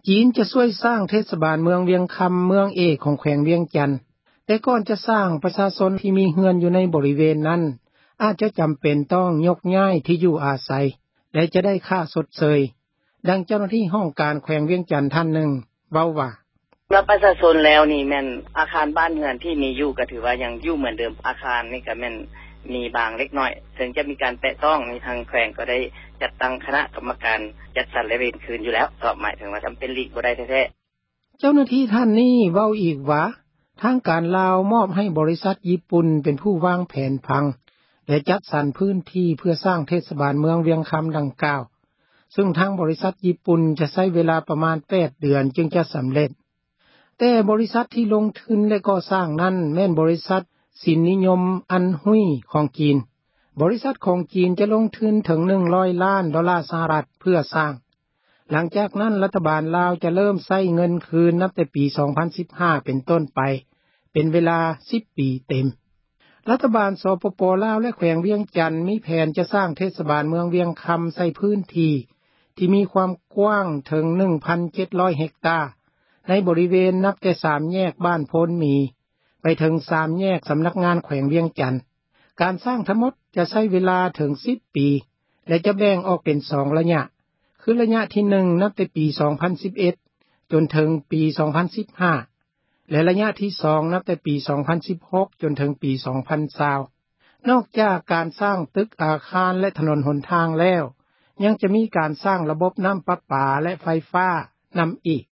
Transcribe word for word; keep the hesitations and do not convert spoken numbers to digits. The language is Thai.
จีนจะช่วยสร้างเทศบาลเมืองเวียงคำเมืองเอกของแขวงเวียงจันทน์แต่ก่อนจะสร้างประชาชนที่มีเรือนอยู่ในบริเวณนั้นอาจจะจำเป็นต้องยกย้ายที่อยู่อาศัยและจะได้ค่าสดเสยดังเจ้าหน้าที่ห้องการแขวงเวียงจันทน์ท่านหนึ่งเว้าว่ารับประชาชนแล้วนี่แม่นอาคารบ้านเรือนที่มีอยู่ก็ถือว่ายังอยู่เหมือนเดิมอาคารนี่ก็แม่นมีบางเล็กน้อยถึงจะมีการแตะต้องในทางแขวงก็ได้จัดตั้งคณะกรรมการจัดสรรและเวรคืนอยู่แล้วก็หมายถึงว่าจําเป็นลีกบ่ได้แท้ๆเจ้าหน้าที่ท่านนี้เว้าอีกว่าทางการลาวมอบให้บริษัทญี่ปุ่นเป็นผู้วางแผนพังและจัดสรรพื้นที่เพื่อสร้างเทศบาลเมืองเวียงคำดังกล่าวซึ่งทางบริษัทญี่ปุ่นจะใช้เวลาประมาณแปดเดือนจึงจะสําเร็จแต่บริษัทที่ลงทุนและก่อสร้างนั้นแม่นบริษัทสินนิยมอันหุยของจีนบริษัทของจีนจะลงทุนถึงหนึ่งร้อยล้านดอลลาร์สหรัฐเพื่อสร้างหลังจากนั้นรัฐบาลลาวจะเริ่มใช้เงินคืนนับแต่ปีสองพันสิบห้าเป็นต้นไปเป็นเวลาสิบปีเต็มรัฐบาลสปป.ลาวและแขวงเวียงจันทน์มีแผนจะสร้างเทศบาลเมืองเวียงคำใส่พื้นที่ที่มีความกว้างถึง หนึ่งพันเจ็ดร้อย เฮกตาร์ในบริเวณนับแต่สามแยกบ้านโพนมีไปถึงสามแยกสำนักงานแขวงเวียงจันทน์การสร้างทั้งหมดจะใช้เวลาถึงสิบปีและจะแบ่งออกเป็นสองระยะคือระยะที่หนึ่งนับแต่ปีสองพันสิบเอ็ดจนถึงปีสองพันสิบห้าและระยะที่สองนับแต่ปีสองพันสิบหกจนถึงปีสองพันยี่สิบนอกจากการสร้างตึกอาคารและถนนหนทางแล้วยังจะมีการสร้างระบบน้ำประปาและไฟฟ้านำอีก